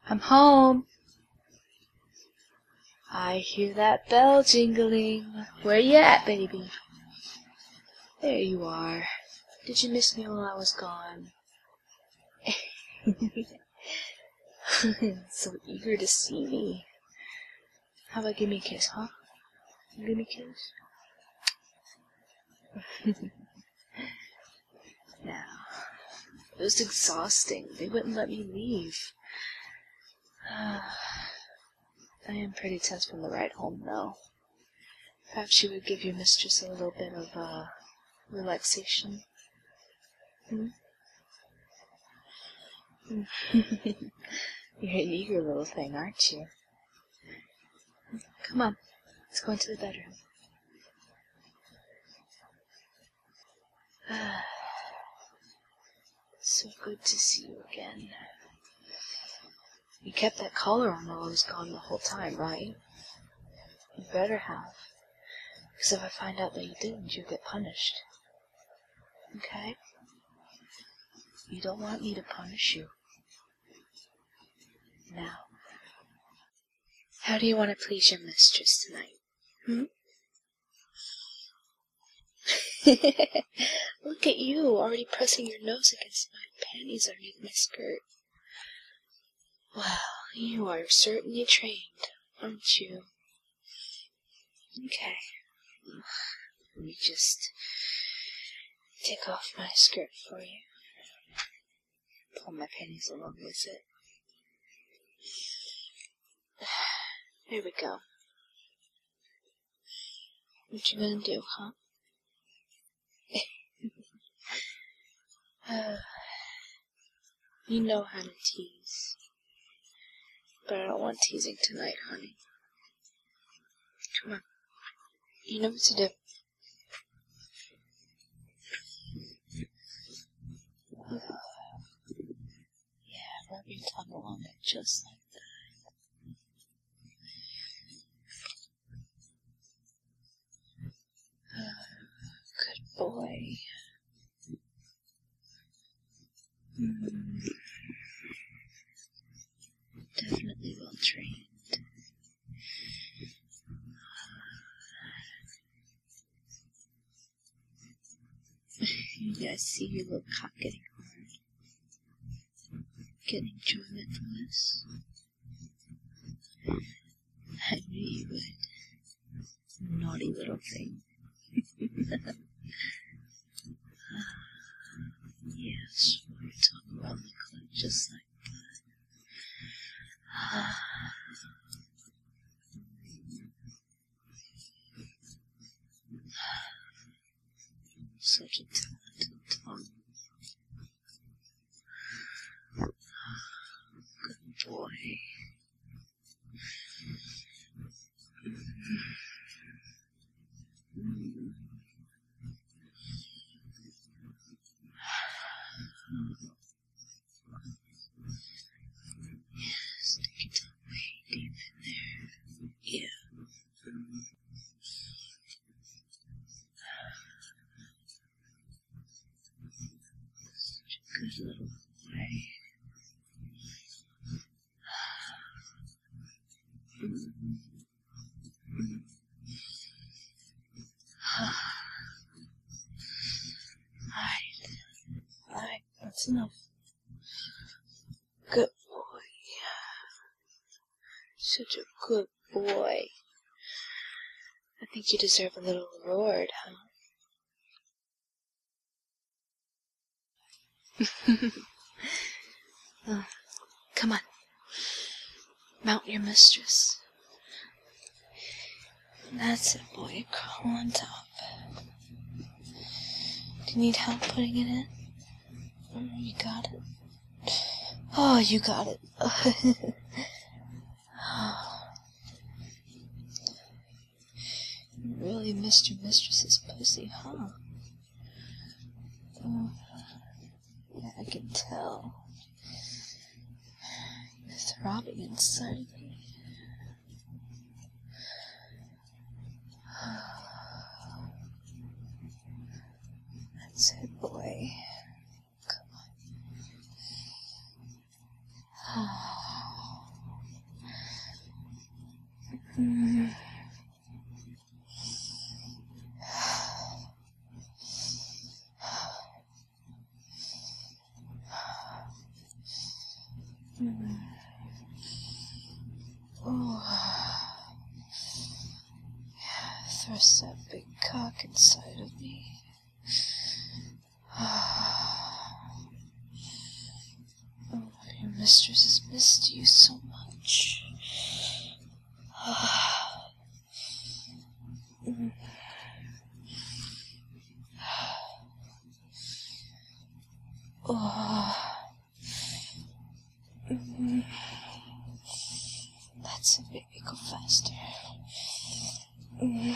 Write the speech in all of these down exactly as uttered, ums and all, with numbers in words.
I'm home. I hear that bell jingling. Where you at, baby? There you are. Did you miss me while I was gone? So eager to see me. How about give me a kiss, huh? Give me a kiss. Now, it was exhausting. They wouldn't let me leave. I am pretty tense from the ride home, though. Perhaps you would give your mistress a little bit of, uh, relaxation. Hmm? You're an eager little thing, aren't you? Come on, let's go into the bedroom. So good to see you again. You kept that collar on while I was gone the whole time, right? You better have. Because if I find out that you didn't, you'll get punished. Okay? You don't want me to punish you. Now, how do you want to please your mistress tonight? Hmm? Look at you, already pressing your nose against my panties underneath my skirt. Well, you are certainly trained, aren't you? Okay. Let me just take off my skirt for you. Pull my panties along with it. There we go. What you gonna do, huh? uh, you know how to tease. But I don't want teasing tonight, honey. Come on. You know what to do. Yeah, rub your tongue along it just like that. Good boy. Mm. Definitely well trained. I see your little cock getting hard. Get enjoyment from this. I knew you would. Naughty little thing. Yes, we're talking around the clit just like that. Such a talented tongue. Good boy. Yes, take your tongue way deep in there. Yeah. Such a good little boy. Alright. Alright, that's enough. Good boy. Such a good boy. I think you deserve a little reward, huh? Oh, come on. Mount your mistress. That's it, boy. Crawl on top. Do you need help putting it in? Oh, you got it. Oh, you got it. You really missed your mistress's pussy, huh? Oh, yeah, I can tell. You're throbbing inside me. That's it, boy. Come on. Mm. Mm. Oh. Yeah, thrust that big cock inside of me. Oh, your mistress has missed you so much. Mm. Oh. Mm. That's it, baby. Go faster. Mm.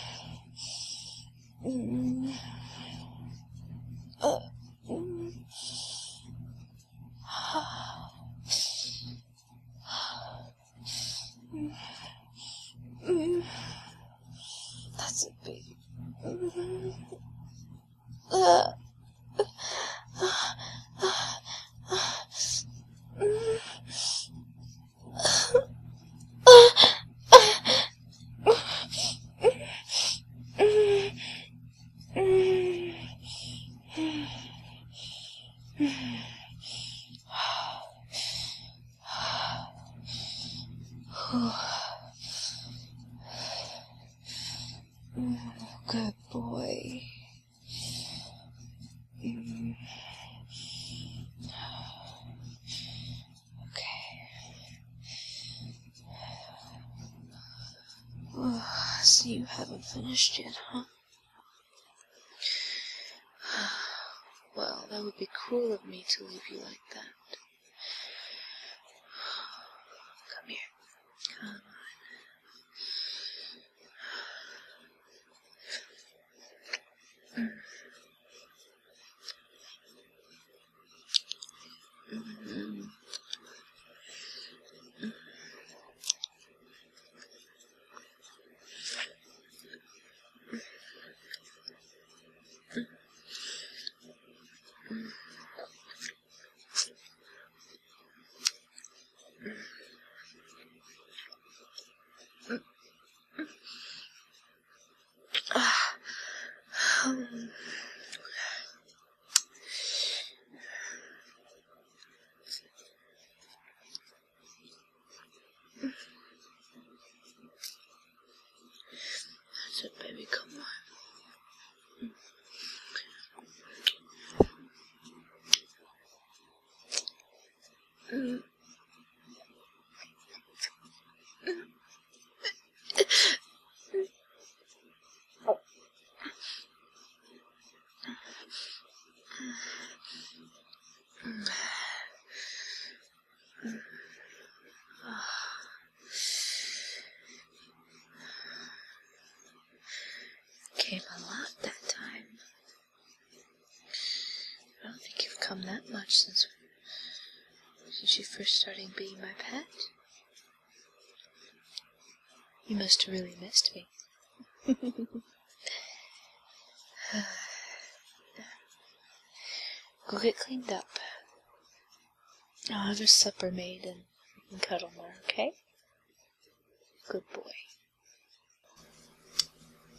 Mm. Uh. Mm. Mm. That's it, baby. Mm. Uh. Good boy. Mm. Okay. Oh, so you haven't finished yet, huh? Well, that would be cruel of me to leave you like that. Come here. Come on. Mm-hmm. Um, That's it, baby. Come on. Mm. Came a lot that time. I don't think you've come that much since since you first started being my pet. You must have really missed me. Go get cleaned up. I'll have your supper made and, and cuddle more, okay? Good boy.